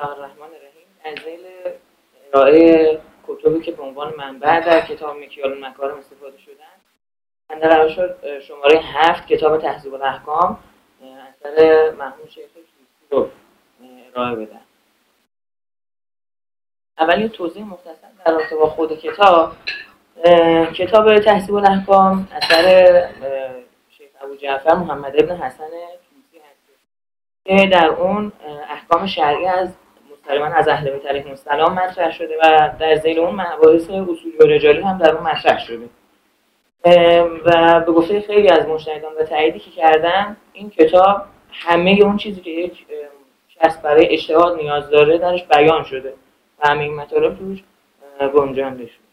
الرحمن الرحیم. از ذیل ارائه کتبی که به عنوان منبع در کتاب مکیال المکارم استفاده شدن، من قرار شد شماره 7 کتاب تهذیب الاحکام اثر مرحوم شیخ توسی رو ارائه بدم. اول یه توضیح مختصر در رابطه با خود کتاب. کتاب تهذیب الاحکام اثر شیخ ابوجعفر محمد ابن حسن توسی هست که در اون احکام شرعی از مستقیما از اهل بیت علیهم السلام مطرح شده و در ذیل اون مباحث اصولی و رجالی هم در اون مطرح شده و به گفته خیلی از مجتهدان و تاییدی که کردن، این کتاب همه اون چیزی که یک شخص برای اجتهاد نیاز داره درش بیان شده و همه این مطالب توش گنجانده شده.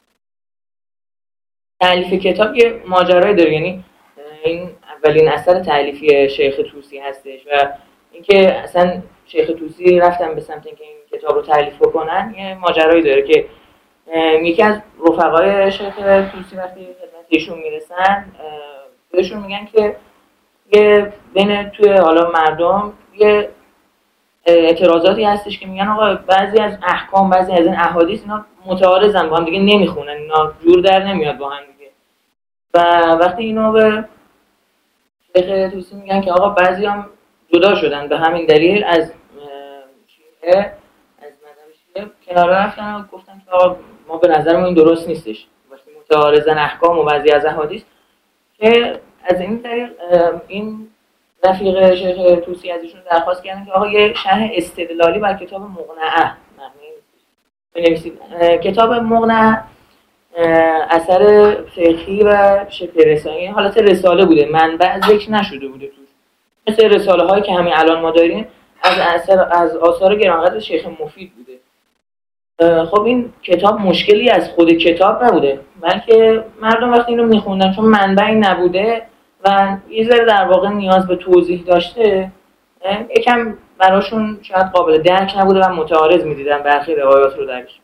تألیف کتاب یه ماجرایی داره، یعنی این اولین اثر تألیفی شیخ توسی هستش و اینکه اصلا شیخ توسی رفتن به سمت اینکه این کتاب رو تألیف بکنن یه ماجرایی داره که یکی از رفقای شیخ توسی وقتی خدمت ایشون میرسن بهشون میگن که یه بین توی حالا مردم یه اعتراضاتی هستش که میگن آقا بعضی از احکام، بعضی از این احادیث اینا متعارضن با هم دیگه، نمیخونن، اینا جور در نمیاد با هم دیگه. و وقتی اینو به شیخ توسی میگن که آقا بعضی هم جدا شدن به همین دلیل از شیعه، از مذهب شیعه کنار رفتن و گفتن که آقا ما به نظر ما این درست نیستش وقتی متعارضن احکام و بعضی از احادیث، که از این طریق این رفیق شیخ توسی از ایشون درخواست کردن که آقا یه شرح استدلالی بر کتاب مقنعه بنویسید. کتاب مقنعه اثر فقهی و شبه رساله، حالت رساله بوده، منبع ذکر نشده بوده توش، مثل رساله هایی که همین الان ما داریم از آثار گرانقدر شیخ مفید بوده. خب این کتاب مشکلی از خود کتاب نبوده، بلکه مردم وقتی اینو میخوندن چون منبعی نبوده و یه ذره در واقع نیاز به توضیح داشته، یکم براشون شاید قابل درک نبوده و متعارض میدیدن برخی روایات رو درش.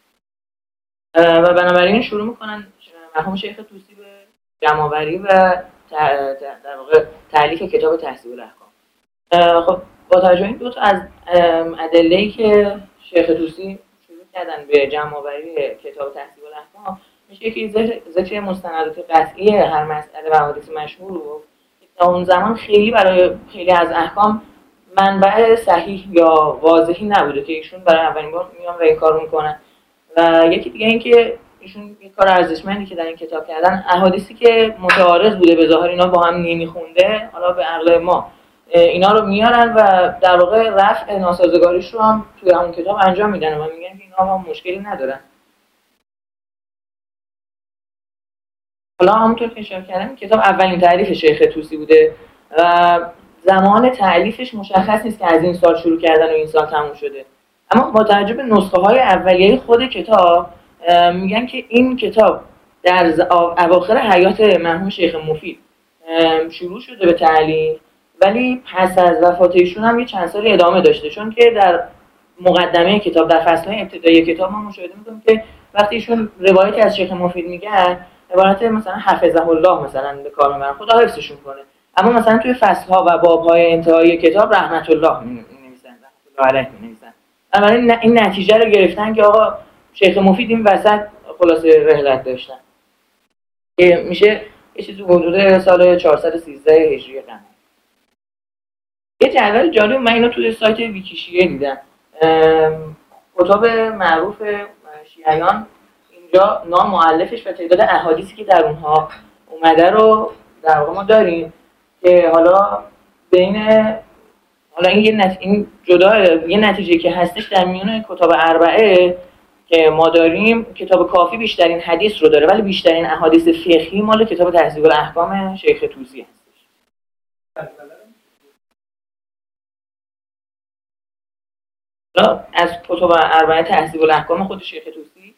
و بنابراین شروع میکنن مرحوم شیخ توسی به جمع‌آوری و در واقع تألیف کتاب تهذیب الاحکام. خب با توجه این دو تا از ادله‌ای که شیخ توسی شروع کردن به جمع‌آوری کتاب تهذیب الاحکام، میشه که ذکر مستندات قطعی هر مسئله و حدیث مشهور رو تا اون زمان خیلی برای خیلی از احکام منبع صحیح یا واضحی نبوده که ایشون برای اولین بار میان و این کارو میکنن. و یکی دیگه این که ایشون یک کار ارزشمندی که در این کتاب کردن، احادیثی که متعارض بوده به ظاهر اینا با هم نمیخونده، حالا به عقل ما اینا رو میارن و در واقع رفع ناسازگاریش رو هم توی اون کتاب انجام میدن و میگن که اینا هم مشکلی ندارن. حالا همونطور که اشاره کردم کتاب اولین تألیف شیخ توسی بوده و زمان تألیفش مشخص نیست که از این سال شروع کردن و این سال تموم شده، اما با توجه به نسخه های اولیه خود کتاب میگن که این کتاب در اواخر حیات مرحوم شیخ مفید شروع شده به تألیف، ولی پس از وفات ایشون هم یه چند سالی ادامه داشته، چون که در مقدمه کتاب در فصل‌های ابتدایی کتاب ما مشاهده می‌کنیم که وقتی ایشون روایتی از شیخ مفید میگن عبارت مثلا حفظه الله مثلا به کار میبرن، خدا حفظشون کنه، اما مثلا توی فصل‌ها و باب‌های انتهایی کتاب رحمت الله می‌نویسن، رحمت الله علیه می‌نویسن. اما این نتیجه رو گرفتن که آقا شیخ مفید این وسط خلاصه رحلت داشتن که میشه یه چیزی حدود سال 413 هجری قمری. یه جدول جالب من اینو توی سایت ویکیشیه دیدم. کتاب معروف شیعیان اینجا نام مؤلفش و تعداد احادیثی که در اونها اومده رو در واقع ما داریم که حالا بین حالا این جدا یه نتیجه که هستش در میون کتاب اربعه که ما داریم، کتاب کافی بیشترین حدیث رو داره ولی بیشترین احادیث فقهی مال کتاب تهذیب الاحکام شیخ توسی هستش. از کتب اربعه تهذیب الاحکام خود شیخ توسی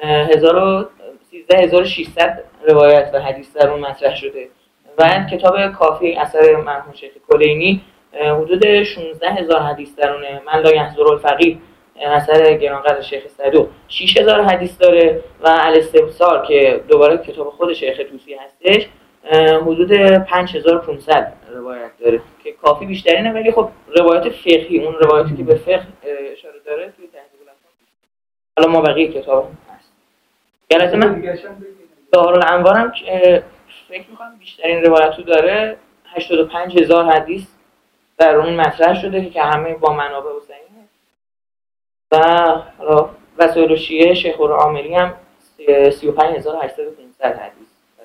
1600 روایت و حدیث در اون مطرح شده و کتاب کافی اثر مرحوم شیخ کلینی حدود 16000 حدیث درونه. من لا یحضر الفقیه اثر گرانقدر شیخ صدوق 6000 حدیث داره و الاستبصار که دوباره کتاب خود شیخ توسی هستش حدود 5500 روایت داره که کافی بیشترینه، ولی خب روایت فقهی، اون روایتی که به فقه اشاره داره توی تهذیب الاحکام. حالا ما بقیه کتاب هست. البته من دارالانوار هم فکر می‌کنم بیشترین روایت رو داره، 85000 حدیث در اون مطرح شده که همه با منابع حسینی. و حالا وسائل الشیعه شیخ العاملی هم 35800 حدیث.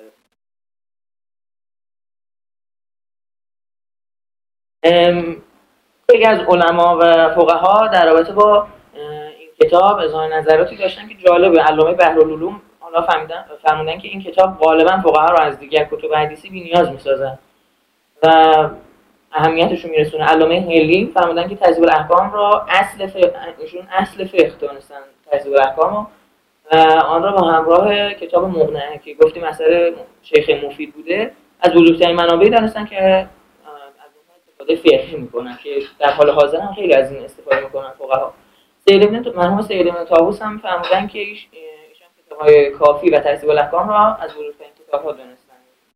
یکی از علما و فقها در رابطه با این کتاب اظهار نظراتی داشتن که جالبه. علامه بحرالعلوم حالا فرمودن که این کتاب غالبا فقها رو از دیگر کتب حدیثی بی‌نیاز می‌سازن و اهمیتش رو میرسونه. علامه حلی فرمودن که تهذیب الاحکام را اصل فقه دانستن تهذیب الاحکام و آن را با همراه کتاب مقنعه که گفتیم اثر شیخ مفید بوده از بزرگترین منابعی دانستن که از اون استفاده فقهی میکنن که در حال حاضر هم خیلی از این استفاده میکنن فقها. مرحوم سید ابن طاووس هم فرمودن که ایشان کتاب‌های کافی و تهذیب الاحکام را از بزرگترین کتاب‌ها دانستن.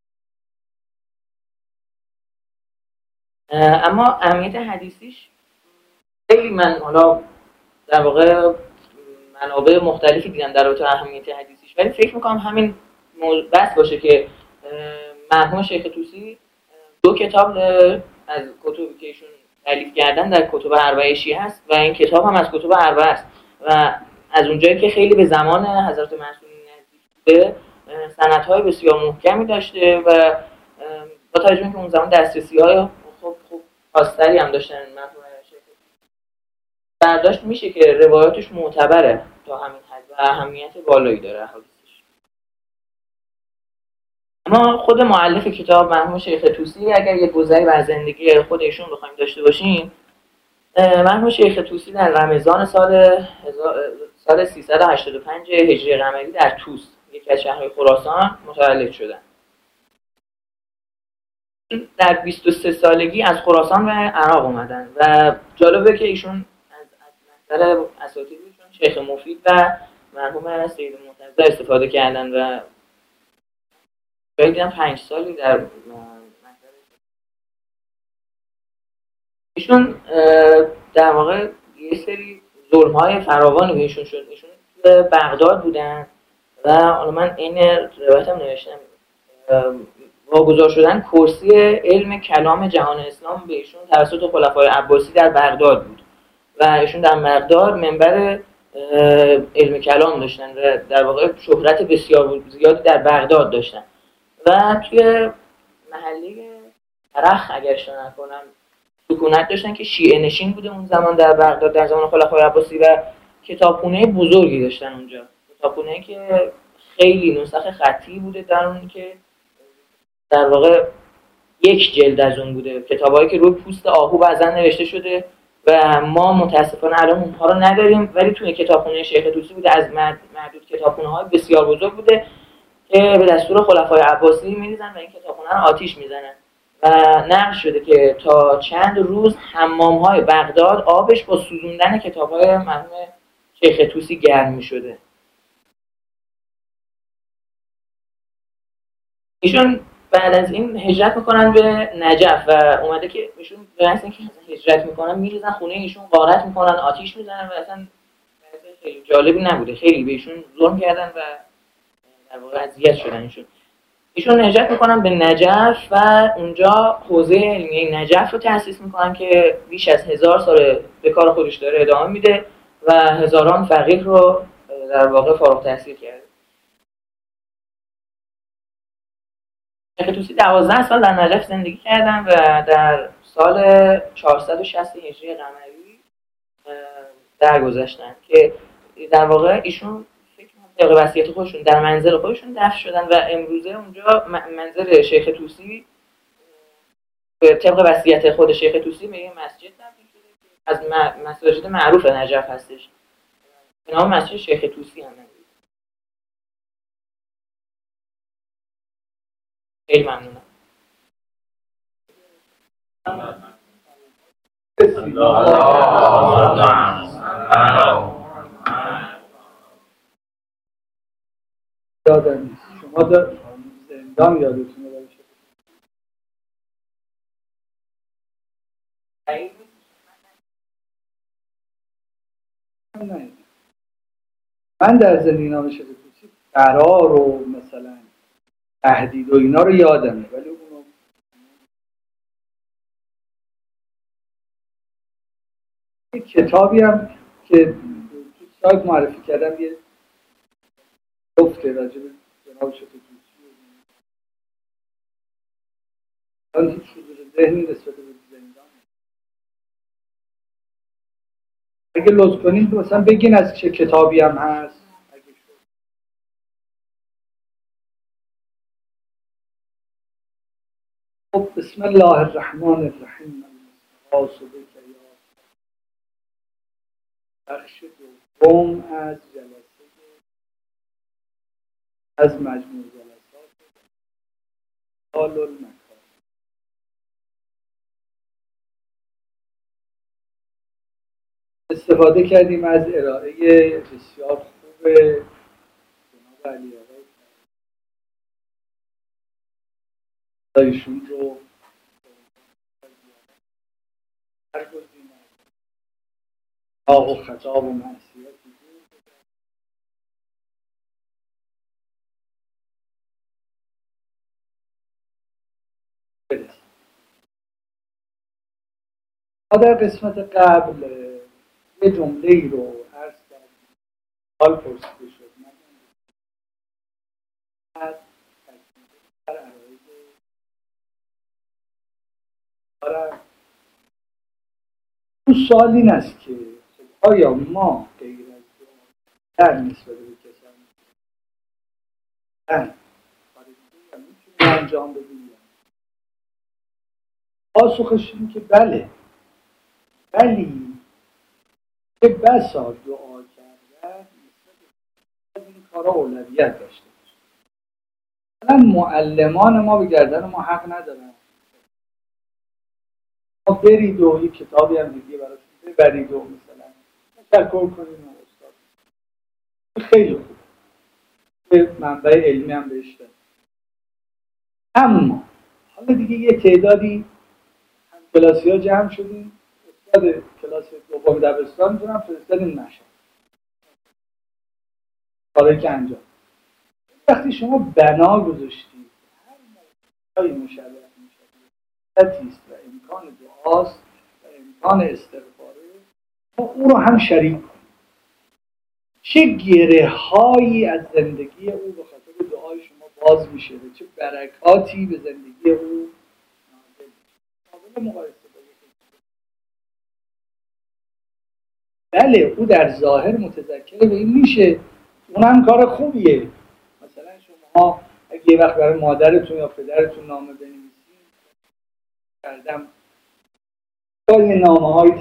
اما اهمیت حدیثیش خیلی، من حالا در واقع منابع مختلفی دیدم در رابطه با اهمیت حدیثیش، ولی فکر میکنم همین بس باشه که مرحوم شیخ طوسی 2 کتاب از کتبی که ایشون تالیف کردن در کتب اربعه شیعه هست و این کتاب هم از کتب اربعه است و از اونجایی که خیلی به زمان حضرت معصومین نزدیک بوده سندهای بسیار محکمی داشته و با توجه به اینکه اون زمان دسترسی‌های خوب خاص‌تری هم داشتن مرحوم شیخ برداشت میشه که روایاتش معتبره تا همین حد و اهمیت بالایی داره حدیثش. اما خود مؤلف کتاب مرحوم شیخ طوسی اگر یک گذری بر زندگی خود ایشون بخوایم داشته باشیم، مرحوم شیخ طوسی در رمضان سال 385 هجری قمری در طوس، یکی از شهرهای خراسان، متولد شدند. در 23 سالگی از خراسان و عراق اومدن و جالبه که ایشون از نظر اساتیدشون شیخ مفید و مرحوم سید مرتضی استفاده کردن و باید دیدم 5 سالی در ایشون در واقع یه سری ظلم‌های فراوانی بهشون شد. ایشون تو بغداد بودن و حالا من این روایتم نوشتم، واگذار شدن کرسی علم کلام جهان اسلام به ایشون توسط خلفای عباسی در بغداد بود و ایشون در بغداد منبر علم کلام داشتن و در واقع شهرت بسیار زیادی در بغداد داشتن و توی محله ترخ اگر اشتباه نکنم سکونت داشتن که شیعه نشین بوده اون زمان در بغداد در زمان خلفای عباسی و کتابخونه بزرگی داشتن اونجا، کتابخونه که خیلی نسخ خطی بوده در اون که در واقع 1 جلد از اون بوده، کتابایی که روی پوست آهو بعضا نوشته شده و ما متاسفانه الان اونها رو نداریم، ولی توی کتابخونه شیخ طوسی بوده، از معدود کتابخونه‌های بسیار بزرگ بوده که به دستور خلفای عباسی می‌ریزن و این کتابخونه رو آتیش می‌زنن و نقل شده که تا چند روز حمام‌های بغداد آبش با سوزوندن کتاب‌های مرحوم شیخ طوسی گرم می‌شده. ایشون بعد از این هجرت میکنن به نجف و اومده که ایشون به اصل اینکه هجرت میکنن میریزن خونه ایشون، غارت میکنن، آتیش میزنن و اصلا خیلی جالبی نبوده، خیلی به ایشون ظلم کردن و در واقع اذیت شدن. ایشون هجرت میکنن به نجف و اونجا حوزه علمیه نجف رو تأسیس میکنن که بیش از 1000 سال به کار خودش داره ادامه میده و هزاران فقیه رو در واقع فارغ التحصیل کرده. شیخ طوسی 12 سال در نجف زندگی کردن و در سال 460 هجری قمری درگذشتن که در واقع ایشون طبق وصیت خودشون در منزل خودشون دفن شدن و امروزه اونجا منزل شیخ طوسی طبق وصیت خود شیخ طوسی به یه مسجد تبدیل شده که از مساجد معروف نجف هستش، به نام مسجد شیخ طوسی هم. خیلی ممنونم. شما زندان یادتونه نه من در زندگی نام شیخ طوسی قرار و مثلا تهدید و اینا رو یادمه، ولی اونو یک کتابی هم که تو سایت معرفی کردم یه گفته راجع به جناب شیخ طوسی، من هیچ حضور ذهنی نسبت به زندان. اگه لطف کنید مثلا بگین از چه کتابی هم هست. خب بسم الله الرحمن الرحیم. المستغاث بک یا بخش دوم از جلسه از مجموع جلسات حال المکان. استفاده کردیم از ارائه بسیار خوب جناب علی آقایشون رو هر گزینه و خطاب و معصیتی برسیم. ما در قسمت قبل یه جمله ای رو عرض کردیم، حال پرسیده شد، من از در عرایز دارم. اون سوال این است که آیا ما غیر از دعا در نسبت به کسانی میتونیم انجام بدیم؟ پاسخش این که بله، ولی که بسا دعا کردن از این کارا اولویت داشته باشه. مثلا معلمان ما به گردن ما حق ندارن ما برید و یک کتابی هم دیگه براتون ببرید و مثلا تشکر کنید و استاد خیلی خوب به منبع علمی هم بهش داریم. اما حالا دیگه یه تعدادی هم کلاسی ها جمع شدیم، استاد کلاس دوم دبستان میتونم فرستادیم نشد کاری که انجام. وقتی شما بنا گذاشتید هر موقعی مشابه است و امکان دعاست و امکان استغفاره، ما او رو هم شریک کنیم. چه گره هایی از زندگی او به خاطر دعای شما باز میشه و چه برکاتی به زندگی او نازل میشه. قابل مقایسه بله، او در ظاهر متذکر به این میشه، اونم کار خوبیه. مثلا شما اگه یه وقت برای مادرتون یا پدرتون نامه بنویسید، کردم با یه نامه های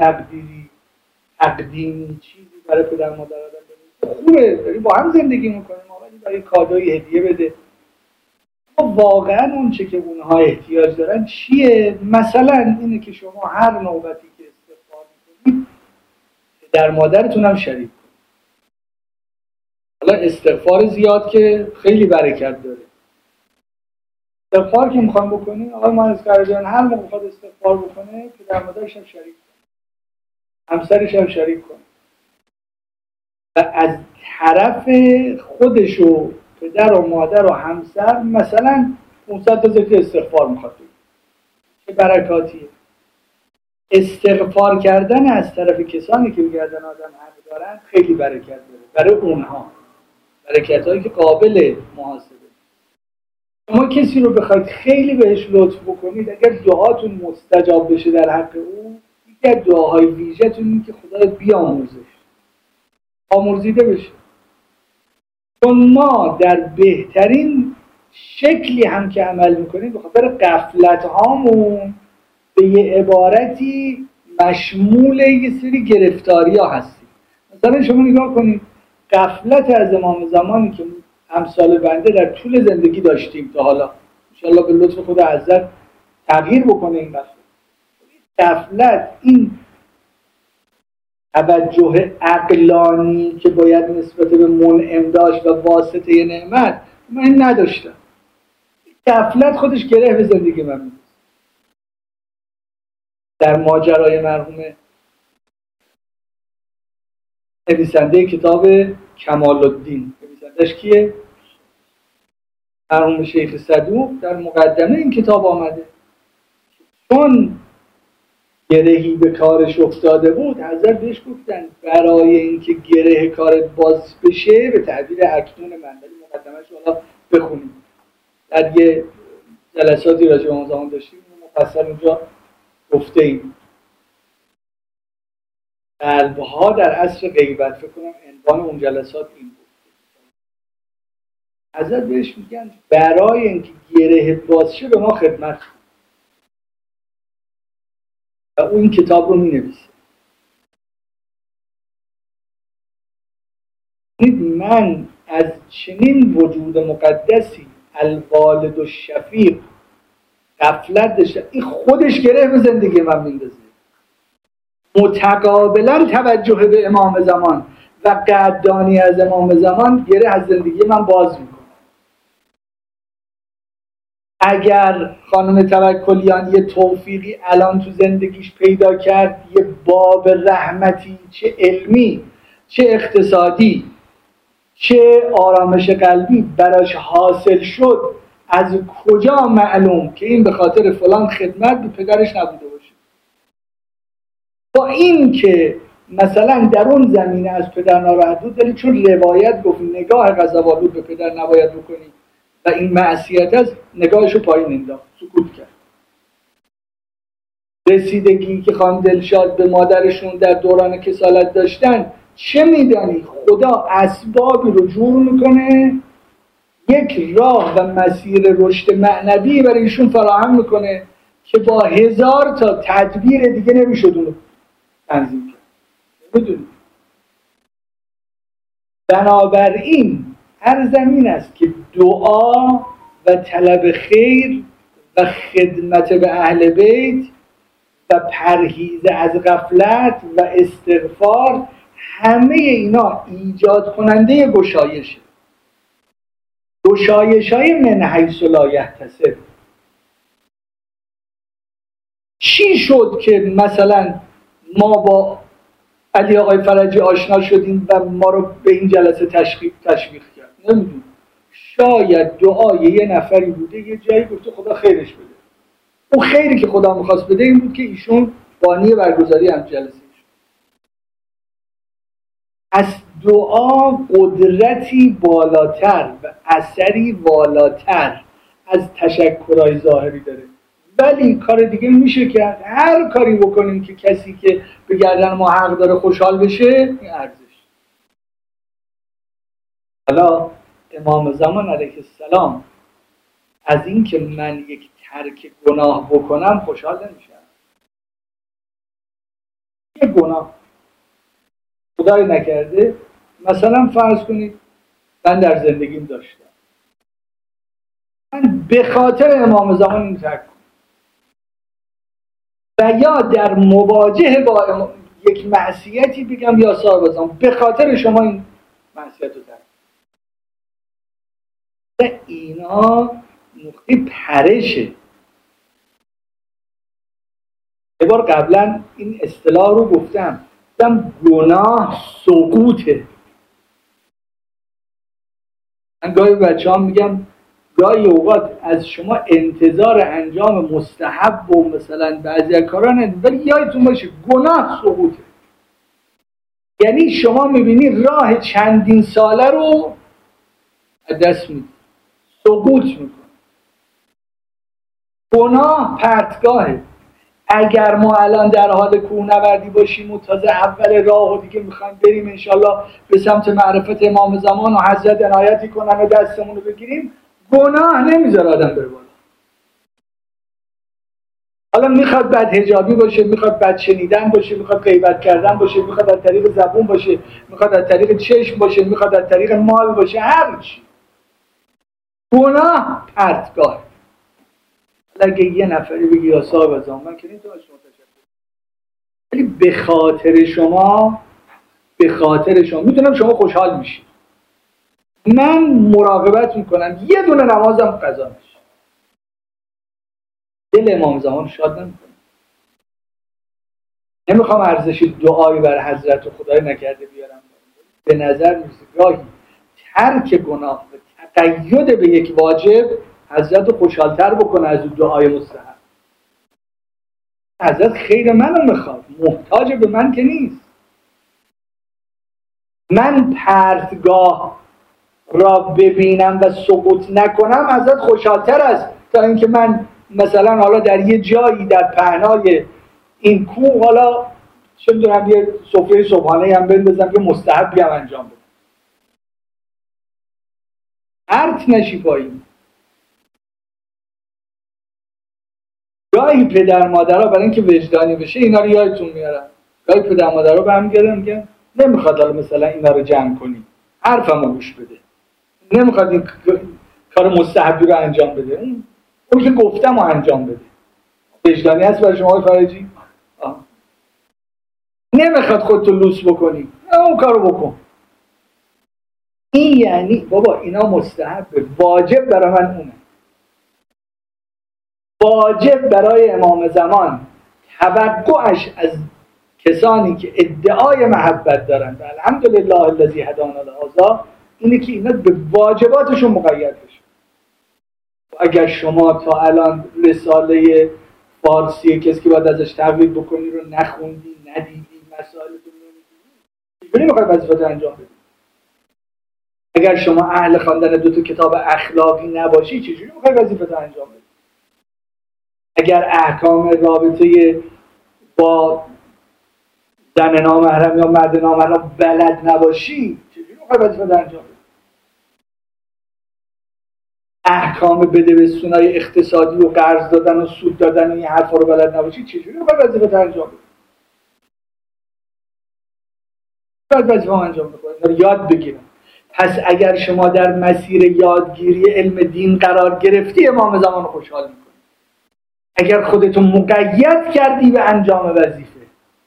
تقدیمی چیزی برای پدر مادر آدم بنویسید، خوبه، داریم با هم زندگی میکنیم، ولی برای کادوی هدیه بده. واقعا اون چه که اونها احتیاج دارن چیه؟ مثلا اینه که شما هر نوبتی که استغفار میکنید در مادرتون هم شریک کنید. حالا استغفار زیاد که خیلی برکت داره. استغفار که میخوام بکنید، آقای مهندس کرجان هر موقع میخواد استغفار بکنه که در مادرش هم شریک کنه، همسرش هم شریک کنه و از طرف خودش و پدر و مادر و همسر مثلا 500 تا ذکر استغفار میخواد بگید. چه برکاتیه. استغفار کردن از طرف کسانی که به گردن آدم حق دارن خیلی برکت داره برای اونها، برکت‌هایی که قابل محاسبه. شما کسی رو بخواید خیلی بهش لطف بکنید، اگر دعاتون مستجاب بشه در حق او، یکی از دعاهای ویژه‌تون اینه که خدا بیامرزش، آمرزیده بشه. چون ما در بهترین شکلی هم که عمل میکنیم به خاطر غفلت هامون به یه عبارتی مشمول یه سری گرفتاری ها هستیم. مثلا شما نگاه کنید غفلت از امام زمانی که امثال بنده در طول زندگی داشتیم تا حالا، انشاءالله به لطف خدا عزت تغییر بکنه این غفلت، این توجه عقلانی که باید نسبت به منعم داشت و واسطه نعمت، من نداشتم. غفلت خودش گره به زندگی من می‌کنه. در ماجرای مرحوم نویسنده کتاب کمال الدین. نویسندش کیه؟ مرحوم شیخ صدوق. در مقدمه این کتاب آمده چون گرهی به کارش افتاده بود، حضرت بهش گفتن برای اینکه گره کارت باز بشه، به تعبیر اکنون من، ولی مقدمه‌اش حالا بخونیم، در یه جلساتی راجع به اون زمان داشتیم مفصل اونجا گفته ایم. قلب‌ها در عصر غیبت، فکر کنم عنوان اون جلسات این بود. حضرت بهش میگن برای اینکه گره باز شه به ما خدمت کن. و اون کتاب رو مینویسه. من از چنین وجود مقدسی الوالد و شفیق غفلت داشتم، این خودش گره به زندگی من میندازه. متقابلا توجه به امام زمان و قدردانی از امام زمان گره از زندگی من باز میکنه. اگر خانم توکلیان یه توفیقی الان تو زندگیش پیدا کرد، یه باب رحمتی، چه علمی چه اقتصادی چه آرامش قلبی براش حاصل شد، از کجا معلوم که این به خاطر فلان خدمت به پدرش نبوده باشه؟ با این که مثلا در اون زمینه از پدر ناراحت بود، ولی چون روایت گفت نگاه غضب‌آلود به پدر نباید بکنی و این معصیت است، نگاهشو پایین انداخت، سکوت کرد. رسیدگی که خانم دلشاد به مادرشون در دوران کسالت داشتن، چه میدانی خدا اسبابی رو جور میکنه، یک راه و مسیر رشد معنوی برای ایشون فراهم میکنه که با 1000 تا تدبیر دیگه نمیشد اونو تنظیم کرد. بدونید بنابراین هر زمین است که دعا و طلب خیر و خدمت به اهل بیت و پرهیز از غفلت و استغفار، همه اینا ایجاد کننده گشایشه. گشایش‌های من حیث لا یحتسب. چی شد که مثلا ما با علی آقای فرجی آشنا شدیم و ما رو به این جلسه تشویق کرد؟ نمیدونم. شاید دعای یه نفری بوده، یه جایی گفته خدا خیرش بده. اون خیری که خدا می‌خواست بده این بود که ایشون بانی برگزاری هم جلسه شد. از دعا قدرتی بالاتر و اثری والاتر از تشکرهای ظاهری داره. ولی کار دیگه میشه کرد. هر کاری بکنیم که کسی که به گردن ما حق داره خوشحال بشه، این ارزش. حالا امام زمان علیه السلام از این که من یک ترک گناه بکنم خوشحال نمیشم. یک گناه خدای نکرده، مثلا فرض کنید من در زندگیم داشتم، من به خاطر امام زمان این ترک کنم و یا در مواجهه با یک معصیتی بگم یا صاحب زمان به خاطر شما این معصیت رو ترک و اینا نقطه پرشه. یه بار قبلا این اصطلاح رو گفتم گناه سقوطه. من گاهی بچه ها میگم گاهی اوقات از شما انتظار انجام مستحب و مثلا بعضی از کارا ندید، ولی یادتون باشه گناه سقوطه. یعنی شما میبینی راه چندین ساله رو از دست میدید، سقوط میکنه. گناه پرتگاهه. اگر ما الان در حال کوهنوردی باشیم و تازه اول راه و دیگه میخوایم بریم انشالله به سمت معرفت امام زمان و حضرت عنایتی کنن و دستمون رو بگیریم، گناه نمیذاره آدم بره بالا. حالا میخواد بد حجابی باشه، میخواد بد شنیدن باشه، میخواد غیبت کردن باشه، میخواد از طریق زبون باشه، میخواد از طریق چشم باشه، میخواد از طریق مال باشه، هر چی. گناه پرتگاه. اگه یه نفری بگی یا صاحب زمان که این تو از شما تشکر، ولی به خاطر شما میتونم شما خوشحال میشید. من مراقبت میکنم یه دونه نمازم قضا نشه، دل امام زمان شاد نمیکنم. نمیخوام ارزش دعایی بر حضرت و خدای نکرده بیارم، به نظر میرسه گاهی ترک گناه و تقید به یک واجب حضرت خوشحالتر بکنه از اون دعای مستحب. حضرت خیر منو میخواد، محتاج به من که نیست. من پرتگاه را ببینم و سقوط نکنم حضرت خوشحالتر است تا اینکه من مثلا حالا در یه جایی در پهنای این کوه حالا چه می‌دونم یه سفره صبحانه هم بندازم که مستحبی هم انجام بدم، پرت نشی پایین. گاهی پدر مادرها برای اینکه وجدانی بشه اینا رو یادتون میارن، گاهی پدر مادرها برمیگردن میگن نمیخواد حالا مثلا اینا رو جمع کنی، حرفمو گوش بده، نمیخواد این کار مستحبی رو انجام بده، اون که گفتم رو انجام بده. وجدانی هست برای شما فرجی؟ نمیخواد خودتو لوس بکنی، اون کارو بکن. این یعنی بابا اینا مستحبه، واجب برای من اونه. واجب برای امام زمان توقعش از کسانی که ادعای محبت دارن و الحمدلله الذی هدانا لهذا اینه که اینا به واجباتشون مقید بشن. اگر شما تا الان رساله فارسی کسی که باید ازش تقلید بکنی رو نخوندی، ندیدی، مسائلتون نمیدونی، چجوری میخوای وظیفه‌تو انجام بدی؟ اگر شما اهل خواندن 2 کتاب اخلاقی نباشی چجوری میخوای وظیفه‌تو انجام بدی؟ اگر احکام رابطه با زن نامحرم یا مرد نامحرم بلد نباشی چجوری میخوای وظیفه‌تو انجام بدی؟ احکام بده‌بستونای اقتصادی و قرض دادن و سود دادن و این حرفا رو بلد نباشی چجوری میخوای وظیفه‌تو انجام بدی؟ باید وظیفه‌مو انجام بدم، یاد بگیرم. پس اگر شما در مسیر یادگیری علم دین قرار گرفتی امام زمان خوشحال میکنی. اگر خودتون مقید کردی به انجام وظیفه،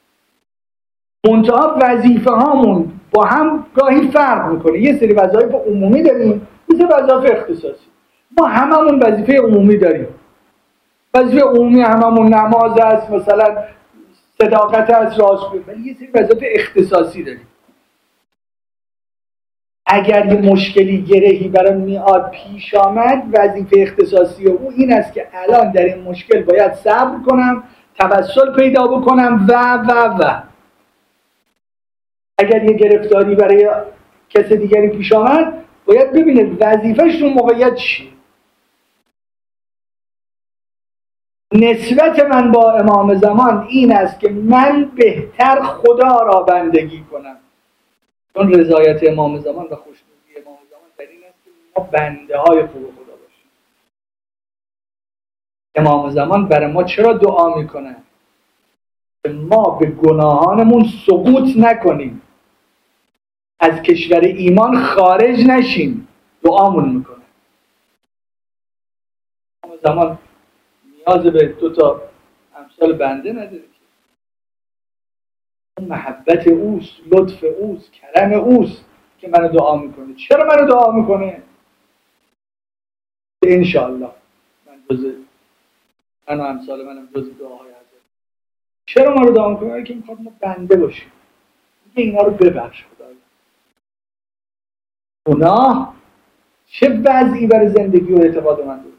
منتها وظیفه هامون با هم گاهی فرق میکنه. یه سری وظایف عمومی داریم، یه سری وظایف اختصاصی. ما هممون وظیفه عمومی داریم. وظیفه عمومی هممون نماز است، مثلا صداقت است، راست ولی یه سری وظایف اختصاصی داریم. اگر یه مشکلی گرهی برای میاد پیش آمد، وظیفه اختصاصی او این است که الان در این مشکل باید صبر کنم، توسل پیدا بکنم و اگر یه گرفتاری برای کس دیگری پیش آمد باید ببینه وظیفه‌ش اون موقعیت چیه. نسبت من با امام زمان این است که من بهتر خدا را بندگی کنم، چون رضایت امام زمان و خوشنودی امام زمان در این است که ما بنده های خوب خدا باشیم. امام زمان برای ما چرا دعا میکنه؟ ما به گناهانمون سقوط نکنیم، از کشور ایمان خارج نشیم، دعامون میکنه. امام زمان نیاز به 2 امثال بنده نداره که محبت اوست، لطف اوست، کرم اوست که منو دعا میکنه. چرا منو دعا میکنه؟ انشاءالله من و امثال منم جز دعاهای حضرت. چرا ما رو دعا میکنه؟ که میخواد ما بنده باشیم، میگه اینا رو ببخش خدایا. گناه چه وضعی برای زندگی و اعتقاد من درست.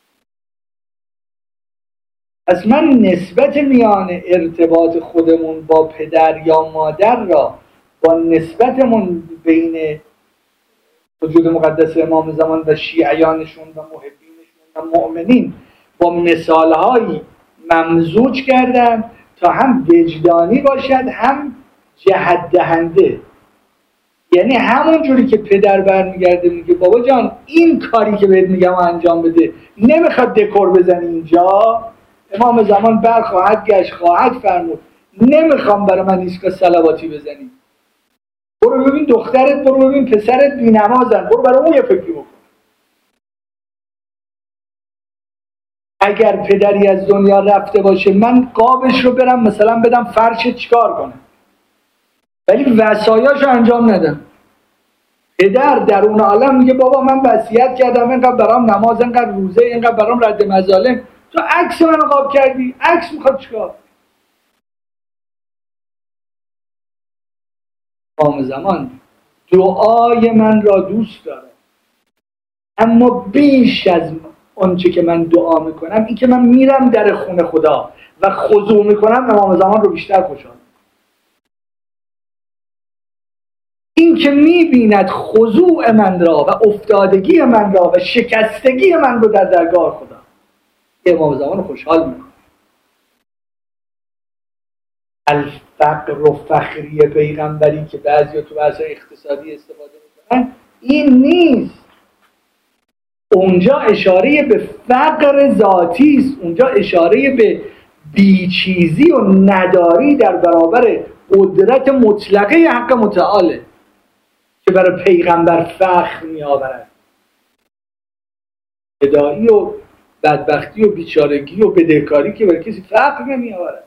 پس من نسبت میان ارتباط خودمون با پدر یا مادر را با نسبتمون بین وجود مقدس امام زمان و شیعیانشون و محبینشون و مؤمنین با مثالهایی ممزوج کردم تا هم وجدانی باشد هم جهت دهنده. یعنی همون جوری که پدر برمیگرده میگه بابا جان این کاری که بهت میگم انجام بده، نمیخواد دکور بزنی اینجا، امام زمان برخواهد گشت خواهد فرمود نمیخوام برای من ایستگاه صلواتی بزنی، برو ببین دخترت، برو ببین پسرت بی‌نمازن، برو برای اون یه فکری بکن. اگر پدری از دنیا رفته باشه من قابش رو برم مثلا بدم فرش چیکار کنه، ولی وصایاشو انجام ندم. پدر در اون عالم میگه بابا من وصیت کردم اینقدر برام نماز، اینقدر روزه، اینقدر برام رد مظالم، تو عکس منو قاب کردی، عکس میخواد چیکار؟ امام زمان دعای من را دوست دارد، اما بیش از آنچه که من دعا میکنم این که من میرم در خونه خدا و خضوع میکنم امام زمان رو بیشتر خوشحال. این که میبیند خضوع من را و افتادگی من را و شکستگی من رو در درگاه خدا، امام زمان رو خوشحال میکنه. الفقر و فخری پیغمبری که بعضی تو بحث اقتصادی استفاده میکنن این نیست. اونجا اشاره به فقر ذاتی است، اونجا اشاره به بیچیزی و نداری در برابر قدرت مطلقه حق متعاله که برای پیغمبر فخر می آورد. گدایی و بدبختی و بیچارگی و بدهکاری که برای کسی فخر نمی آورد.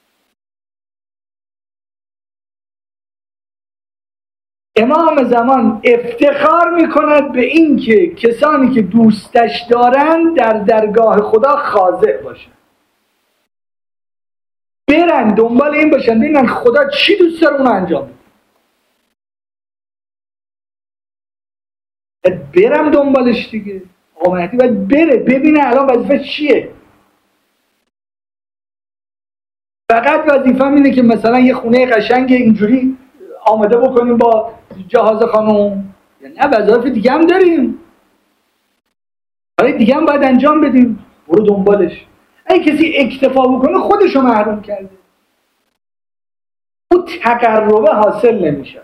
امام زمان افتخار می کند به این که کسانی که دوستش دارند در درگاه خدا خاضع باشند، برن دنبال این باشن ببینن خدا چی دوست داره اون انجام بده. برم دنبالش دیگه. آقا مهدی باید بره ببینه الان وظیفه چیه. فقط وظیفه اینه که مثلا یه خونه قشنگ اینجوری آماده بکنیم با جهاز خانم، یعنی نه وظایف دیگه هم داریم، برای دیگه هم باید انجام بدیم. برو دنبالش. اگه کسی اکتفا بکنه خودشو محروم کرده، اون تقربه حاصل نمیشه.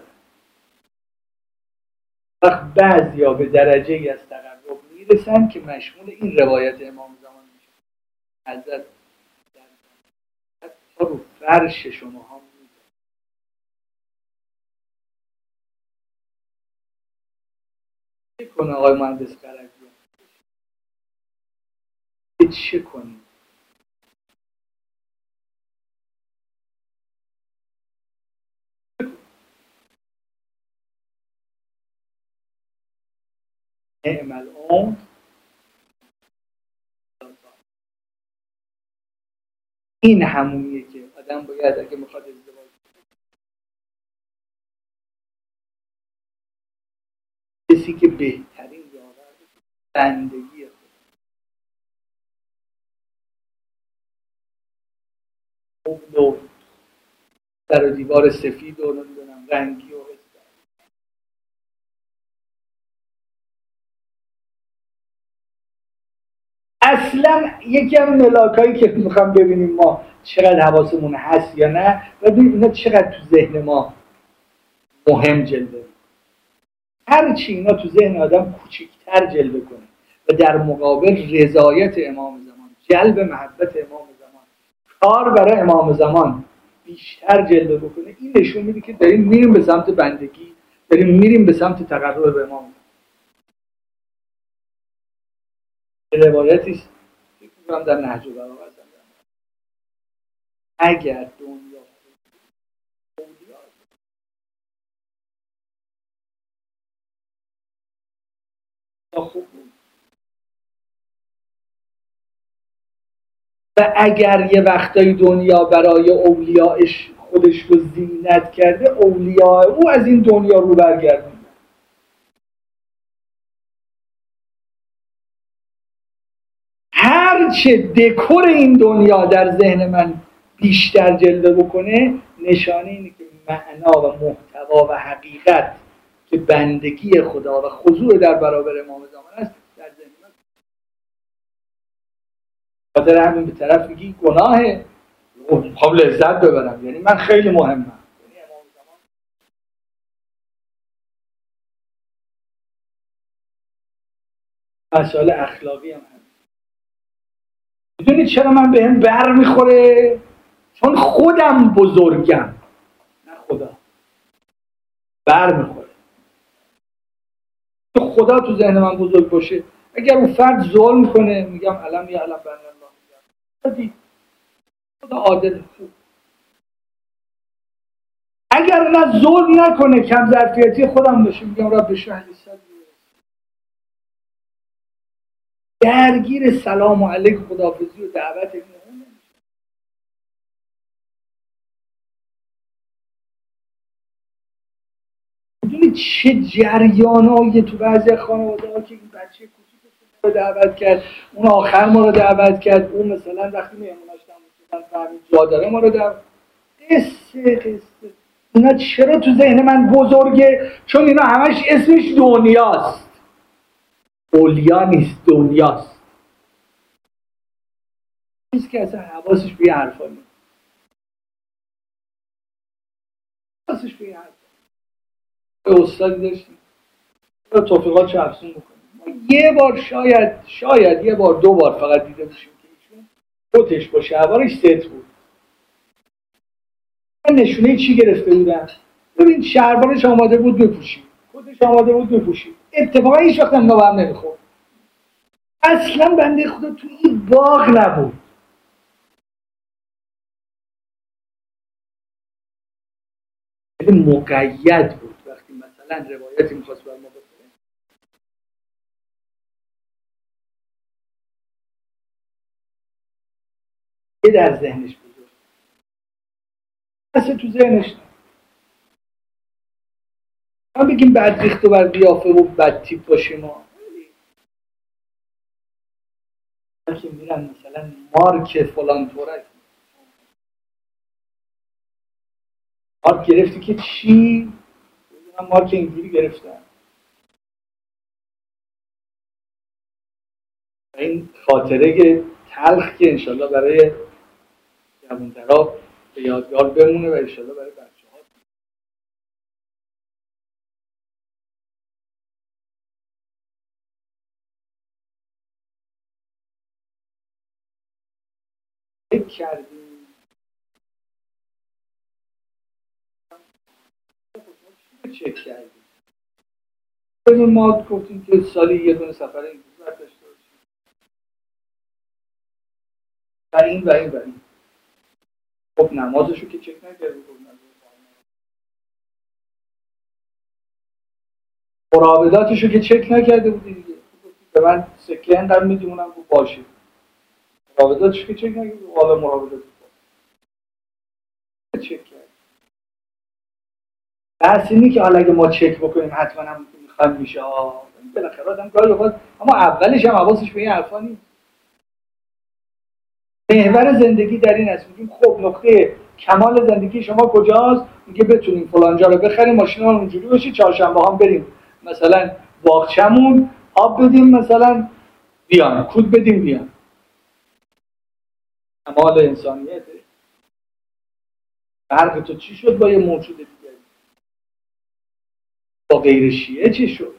وقت بعضیا به درجه ای از تقرب میرسن که مشمول این روایت امام زمان میشه. حضرت حتی رو فرش شما هم میزن. چه کنه آقای مهندس قرقیان؟ چه کنیم؟ نعم العون. این همونیه که آدم باید اگه میخواد ازدواج کسی که بهترین یاور بندگی خود و در و دیوار سفید و نمیدونم رنگی و اصلا یکی از ملاکایی که میخوام ببینیم ما چقدر حواسمون هست یا نه و ببینیم اینا چقدر تو ذهن ما مهم جلوه. هرچی اینا تو ذهن آدم کوچکتر جلوه کنه و در مقابل رضایت امام زمان، جلب محبت امام زمان، کار برای امام زمان بیشتر جلوه بکنه، این نشون میده که داریم میریم به سمت بندگی، داریم میریم به سمت تقرب به امام. روایتی است فکر می‌کنم در نهج البلاغه است، اگر دنیا خوب بود و اگر یه وقتایی دنیا برای اولیاءش خودش رو زینت کرده، اولیاء او از این دنیا رو برگردون. هرچه دکور این دنیا در ذهن من بیشتر جلوه بکنه، نشانه اینه که معنا و محتوا و حقیقت که بندگی خدا و خضوع در برابر امام زمان است در ذهن من. خاطر همین به طرف میگی گناهه، میخوام لذت ببرم، یعنی من خیلی مهمم. یعنی امام زمان مسائل اخلاقی هم هست. میدونید چرا من بهم بر میخوره؟ چون خودم بزرگم، نه خدا. بر میخوره. تو خدا تو ذهن من بزرگ باشه، اگر اون فرد ظلم کنه میگم علم یا علم بن الله، خدا عادل خوب. اگر نه ظلم نکنه، کم ظرفیتی خودم باشه، میگم رب اشرح لی صدری. درگیر سلام علیک خداحافظی و دعوت این ببین چه جریانایی تو بعضی خانواده‌ها که این بچه کوچیکش رو دعوت کرد، اون آخر ما رو دعوت کرد، اون مثلا وقتی مهموناش تموم شدن فهمید جا داره ما رو دعوت. قصه اینا چرا تو ذهن من بزرگه؟ چون اینا همش اسمش دنیاست. اولیا نیست، دنیاست. کسی که اصلا حواسش به حرفا نیست. حواسش به حرفا. به استادی داشتیم تو توفیقات چه افزون بکنیم. ما یه بار شاید یه بار دو بار فقط دیده باشیم که ایشون کتش با شلوارش ست بود. من نشونه چی گرفته بودم؟ ببین شلوارش آماده بود بپوشید، کتش آماده بود بپوشید. اتفاقا هیچ وقت هم نوام نمیخورد. اصلا بنده خدا تو این باغ نبود. خیلی مقید بود. وقتی مثلا روایتی میخواست بر ما بکنه یه در ذهنش بود، اصلا تو ذهنش ما بگیم بد ریخت و بر بیافه و بد تیپ باشیم ما که میرن مثلا مارک فلان طورک مارک گرفتی که چی؟ من مارک اینجوری گرفتم. این خاطره تلخ که انشالله برای جوان‌ترا به یادگار بمونه و انشالله برای بچه‌ها. فکر کردیم چک کردیم بدون ما گفتیم که سالی یه دونه سفر انگلیس باید داشته باشیم و این خب نمازشو که چک نکردیم. مراوداتشو که چک نکرده بودی دیگه. به من سکه انقدر میدونم که باشه. مراوداتشو که چک نکرده بود. حالا مراوداتشو چک کرد. بحث اینه که حالا اگه ما چک بکنیم حتما هم میخوام میشه. بالاخره آدم گاهی اوقات اما اولش هم حواسش به این حرفا نیست. محور زندگی در این است. میگیم خب نقطه کمال زندگی شما کجاست؟ میگه بتونیم فلان جا رو بخریم، ماشینا اونجوری باشه، چهارشنبه هم بریم مثلا باغچمون آب بدیم، مثلا بیان کود بدیم بیان. کمال انسانیته. فرق تو چی شد با یه موجود دیگه؟ با غیر شیعه چی شد؟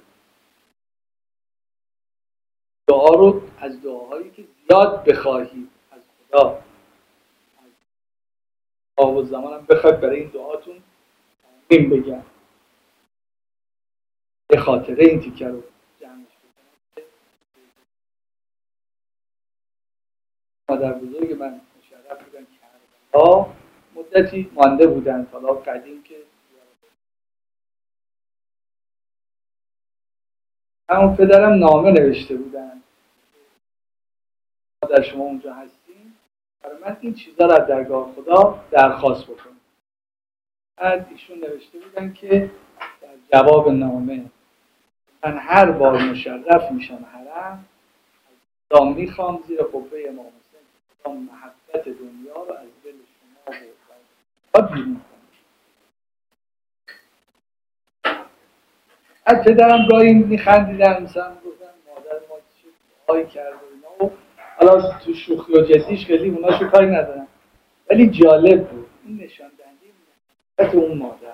دعا رو از دعاهایی که زیاد بخواهید از خدا آب و زمانم بخواید برای این دعاتون این بگم به خاطره این تیکه رو جمعش بکنم. مادر بزرگ من مشرف بودن کربلا مدتی مانده بودن. حالا قدیم که همون پدرم نامه نوشته بودن در شما اونجا هستیم برای من این چیزا رو از درگاه خدا درخواست بکنم. بعد ایشون نوشته بودن که در جواب نامه من هر بار مشرف میشم حرم خدا میخوام زیر قبه امام حسین خدا محبت دنیا رو از دل شما و بیرون کنم. از پدرم گاهی میخندیدن مثلا گفتن مادر ما چه دعایی کرد و اینا و حالا تو شوخی و جدیش خیلی اوناشو کاری ندارن ولی جالب بود این نشان دهنده محبت اون مادر.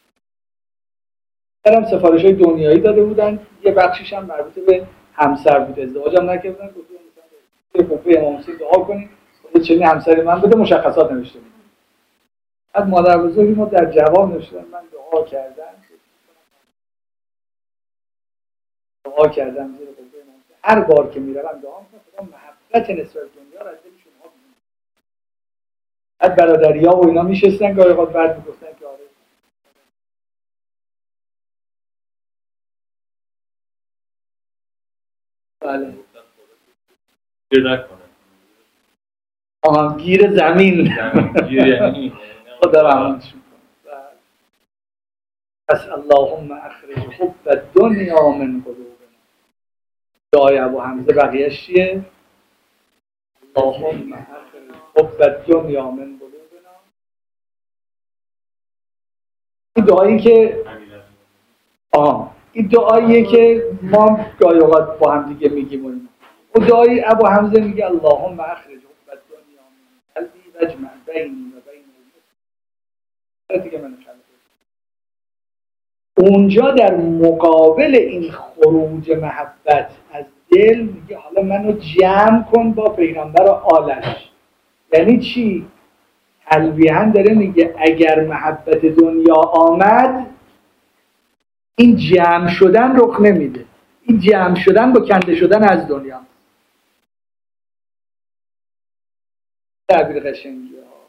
پدرم سفارش های دنیایی داده بودن، یه بخشیش هم مربوط به همسر بود، ازدواجم نکردن. گفتم مثلا به امام حسین دعا کنید خدا چنین همسری من بده، مشخصات نوشته بود. بعد مادر بزرگی ما در جواب نوشتن من دعا کردم زیر قبه امام حسین هر بار که میروم دعا میکنم خدا محبت نسبت دنیا رو از دل شما بیرون. بعد برادریا و اینا میشستن گاهی اوقات بعد میگفتن که آره بله گیر زمین خدا رحمتشون کنه. پس اللهم اخرج حب الدنیا من قلوبنا. دعای ابو حمزه بقیه‌اش چیه؟ اللهم اخرج حب الدنیا من قلوبنا. این دعایی که این دعاییه که ما گاهی اوقات با هم دیگه میگیم. اون دعای ابو حمزه میگه اللهم اخرج حب الدنیا من قلبی واجمع بینی و بین المسلمین. دیگه من اونجا در مقابل این خروج محبت از دل میگه حالا منو جمع کن با پیغمبر و آلش. یعنی چی؟ تلویحاً داره میگه اگر محبت دنیا آمد این جمع شدن رخ نمیده. این جمع شدن با کنده شدن از دنیا. تعبیر قشنگی ها.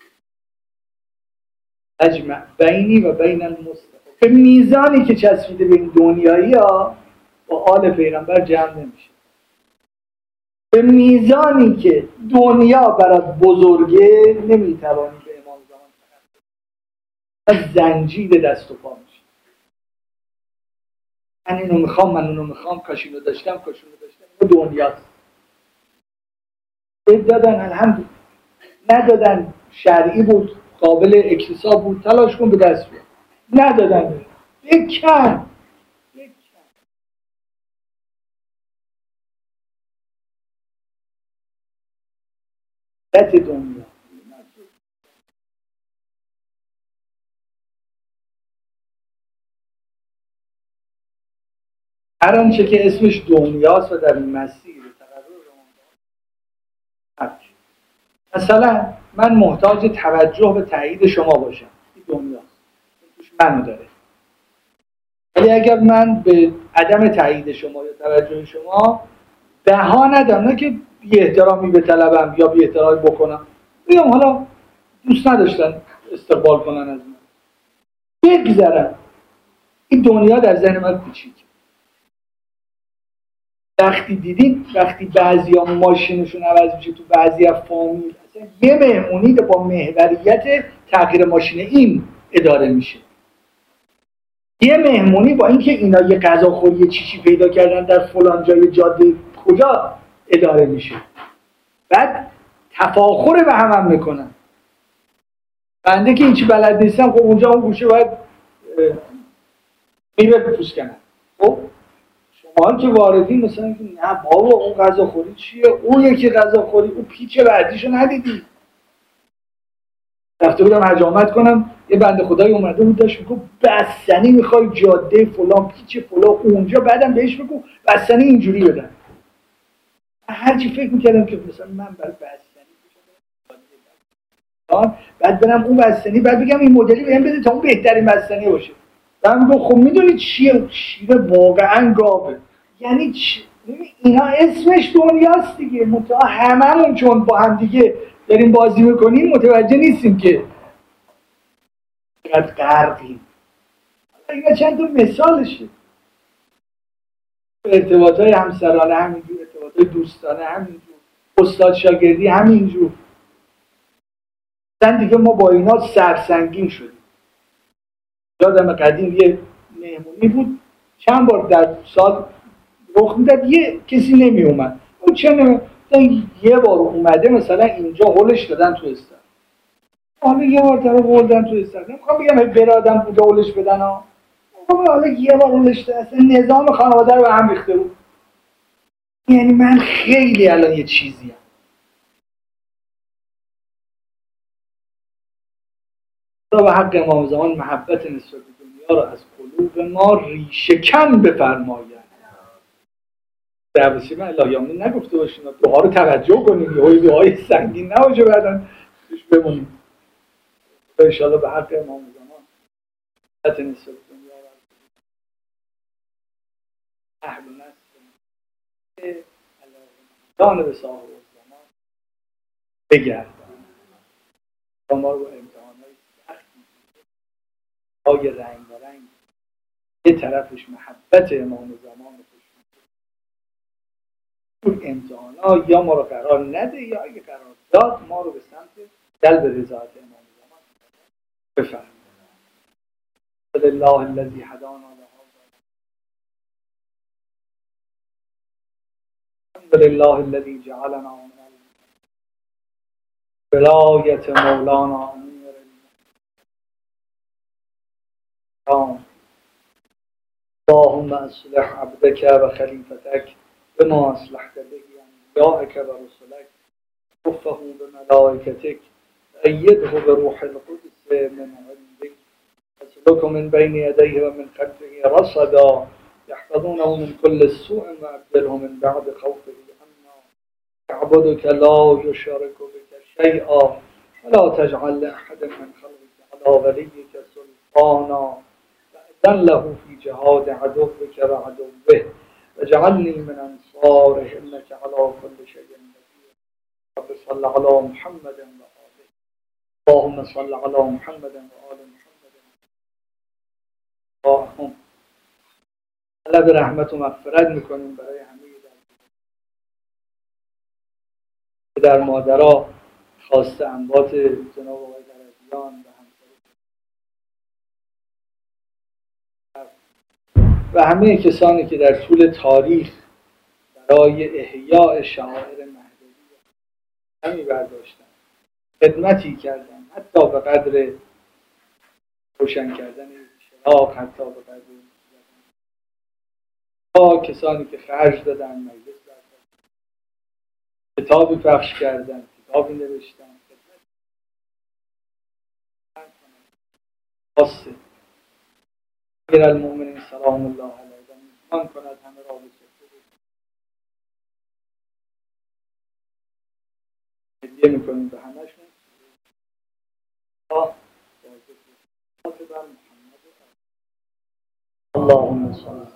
اجمع بینی و بین المصطفى. به میزانی که چسبیده به این دنیایی ها با آل پیغمبر جمع نمیشه. به میزانی که دنیا برات بزرگه نمیتوانی به امام زمان زنجیر دست و پا میشه. من اینو میخوام، من اونو میخوام، کاش اینو داشتم، کاش اونو داشتم. این دنیاست. دادن الحمدلله، ندادن شرعی بود، قابل اکتساب بود، تلاش کن به دست بیار. ندادن بکن لذت دنیا. هر آنچه که اسمش دنیاست و در این مسیر تقرر مثلا من محتاج توجه به تایید شما باشم، این دنیاست، توش منو داره. ولی اگر من به عدم تایید شما یا توجه شما بها ندم، نه که بی احترامی به طلبم یا بی احترامی بکنم، بگم حالا دوست نداشتن استقبال کنن از من، بگذرم. این دنیا در ذهن من کوچیک. وقتی دیدید وقتی بعضیا ماشینشون عوض میشه تو بعضی از فامیل، اصلا یه مهمونی با محوریت تغییر ماشین این اداره میشه. یه مهمونی با اینکه اینا یه غذاخوری چیچی پیدا کردن در فلان جای جاده کجا اداره میشه. بعد تفاخر به هم میکنن. بنده که هیچی بلد نیستم، خب اونجا اون گوشه باید میوه بپوست کنن. خب شما که واردین مثلا نه بابا اون غذاخوری چیه، اون یکی غذاخوری، اون پیچ بعدیشو ندیدی. رفته بودم حجامت کنم، یه بنده خدای اومده بود داشت میگفت بستنی میخوای جاده فلان پیچ فلان اونجا، بعدم بهش بگو بستنی اینجوری بدن. هرچی فکر میکردم که مثلا من برای بستنی بعد برم اون بستنی بعد بگم این مدلی بهم بده تا اون بهترین بستنی باشه. بعد میگم خب میدونی چیه؟ شیر واقعا گاوه. یعنی اینا اسمش دنیاست دیگه، متأ هممون چون با هم دیگه داریم بازی میکنیم متوجه نیستیم که چقدر غرقیم. اینا چند تا مثالشه. ارتباطای همسرانه همینجور، ارتباطای دوستانه همینجور، استاد شاگردی همینجور. دیگه ما با اینا سرسنگین شدیم. یادم قدیم یه مهمونی بود، چند بار در سال رخ میداد یه کسی نمی اومد. اون چه یه بار اومده مثلا اینجا هولش دادن تو استاد. حالا یه بار طرف هولدن تو استاد. نمیخوام بگم برادم اونجا هولش بدن ها. حالا یه بار هولش دادن. اصلا نظام خانواده رو به هم ریخته بود. یعنی من خیلی الان یه چیزیم. به حق امام زمان محبت نسبت به دنیا را از قلوب ما ریشه کن بفرماید. در وسیله الهیامون نگفته باشین دعا رو توجه کنیم، یه دعای سنگین نباشه بعدن توش بمونیم. ان شاءالله به حق امام زمان محبت نسبت به دنیا را اهل نصر الهیان به صاحب زمان بگردن. ما رو های رنگ و رنگ، یه طرفش محبت امام زمان اون امتحانا یا ما رو قرار نده یا اگه قرار داد ما رو به سمت جلب رضایت امام زمان بفرمایید. لله الذي هدانا لهذا الحمد لله الذي جعلنا من ولایت مولانا امیر المؤمنین. اللهم اصلح عبدك وخليفتك بما اصلحت به انبياءك ورسلك كفه بملائكتك أيده بروح القدس من عندك يسلك من بين يديه ومن خلفه رصدا يحفظونه من كل سوء وأبدله من بعد خوفه أمنا يعبدك لا يشرك بك شيئا ولا تجعل لأحد من خلقك على وليك سلطانا وأذن له في جهاد عدوك وعدوه وجعلني من أنصاره إنك على كل شيء قدير. رب صل على محمد وآله. اللهم صل على محمد وآل محمد. اللهم الله به رحمت و مغفرت میکنیم برای همه در مادرها خواست انبات جناب آقای دربیان و همه کسانی که در طول تاریخ برای احیاء شعائر مهدویه همی برداشتن، خدمتی کردن، حتی به قدر روشن کردن چراغ، حتی به قدر کسانی که خرج دادن، مجلس دادن، کتابی پخش کردن، کتابی نوشتن، خاصه امیر المؤمنین سلام الله علیه و میزبان کند همه را به هدیه میکنیم به همشون. اللهم صل علی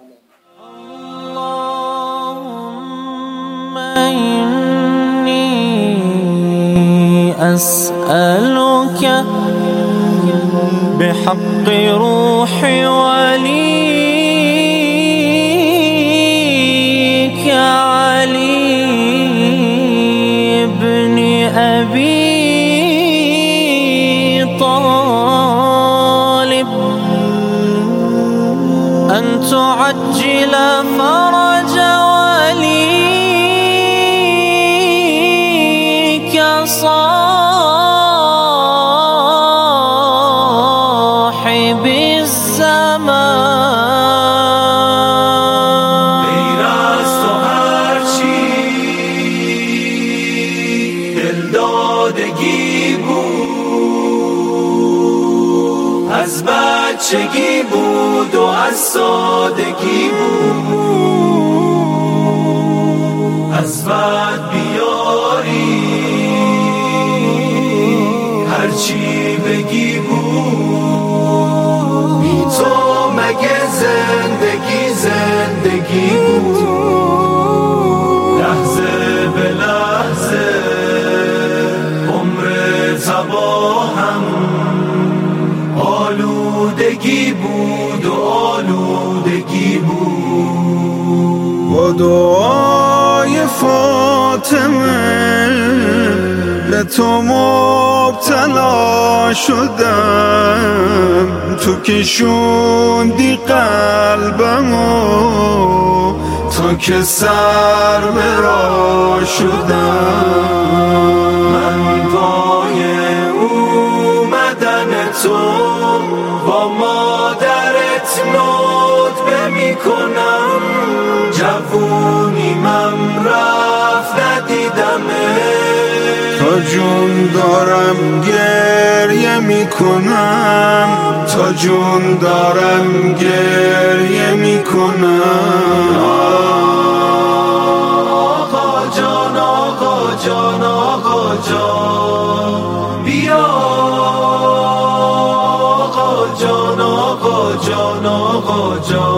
اللهم إني أسألك بحق روحي وليك علي بن أبي طالب أن تعجل فرج وليك صاحب الزمان. غیر از تو هرچی دلدادگی بود، از بچگی بود و از سادگی بود، از بعد بیاری هرچی بگی بود، بی تو مگه زندگی بود، لحظه به لحظه عمر تباهم آلودگی بود و آلودگی بود. با دعای فاطمه به تو مبتلا شدم، تو که شوندی قلبمو تا که سر به راه شدم. من پای اومدن تو با مادرت ندبه میکنم، جوونیمم رفت ندیدمه، تا جون دارم گریه میکنم، تا جون دارم گریه میکنم. آقا جان آقا جان آقا جان بیا، آقا جان آقا جان آقا جان